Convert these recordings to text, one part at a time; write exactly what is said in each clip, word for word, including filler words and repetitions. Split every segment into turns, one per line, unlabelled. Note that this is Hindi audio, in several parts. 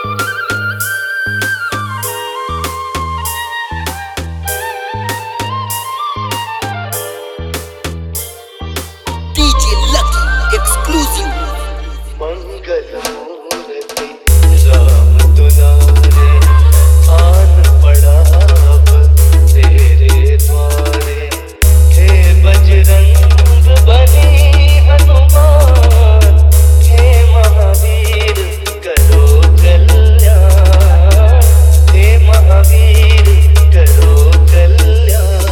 DJ Lucky exclusive.
मंगल मूर्ति राम दुलारे, आन पड़ा अब तेरे द्वारे। हे बजरंग बली हनुमान, हे महावीर करो कल्याण, हे महावीर करो कल्याण।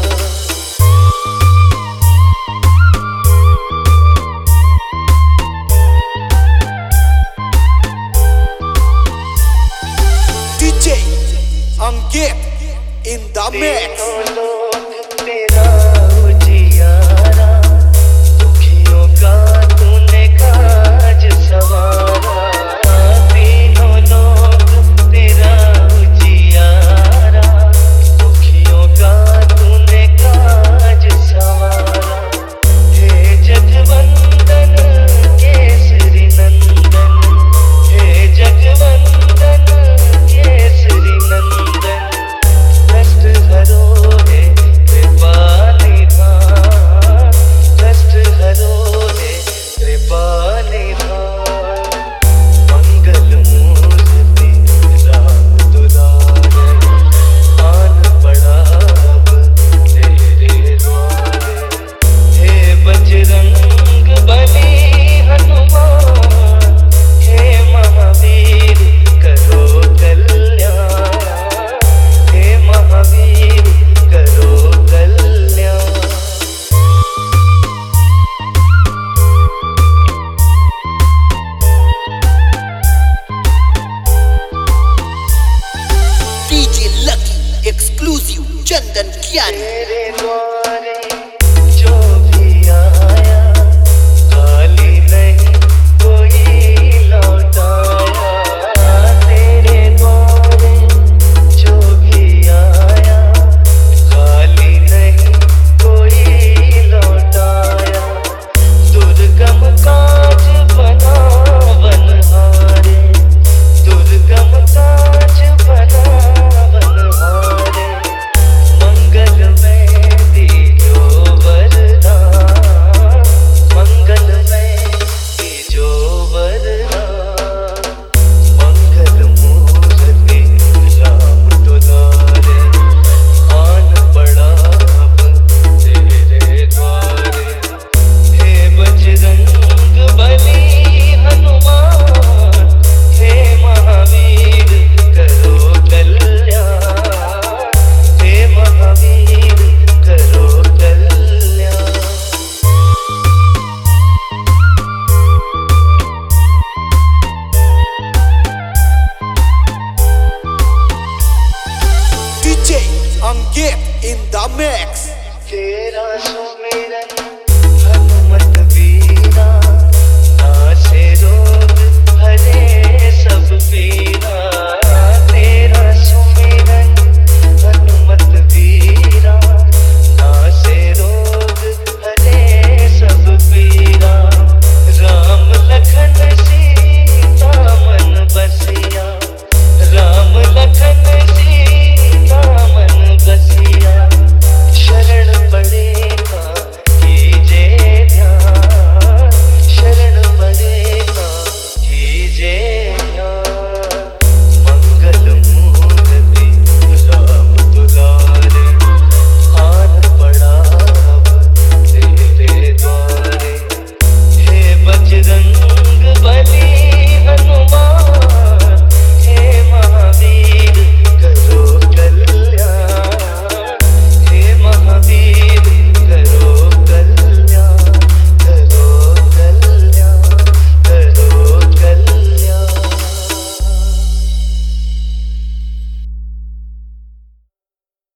DJ Ankit in the mix।
तीनों लोक तेरा उजियारा, दुखियों का तूने काज सवारा। तीनों लोक तेरा उजियारा, दुखियों का तूने काज सवारा। हे जगवंदन केसरी नंदन, हे जगवंदन केसरी नंदन। कष्ट हरो हे कृपा निधान, कष्ट हरो हे कृपा निधान। मंगल मूर्ति राम दुलारे, आन पड़ा अब तेरे द्वारे। हे बजरंग बली हनुमान, हे महावीर करो कल्याण, हे महावीर करो कल्याण।
डीजे लकी एक्सक्लूसिव चंदन क्यारी।
तेरे द्वारे जो भी आया, खाली नहीं कोई लौटाया। तेरे द्वारे जो भी आया, खाली नहीं कोई लौटाया। दुर्गम काज बना बनहारे, दुर्गम काज बना बनहारे। मंगल में दीजो वरदान, मंगल में दीजो वरदान। मंगल मूर्ति राम दुलारे, आन पड़ा अब तेरे द्वारे। हे बजरंग बली हनुमान, हे महावीर करो कल्याण, हे महावीर करो कल्याण।
DJ Ankit in the mix।
तेरा सुमिरन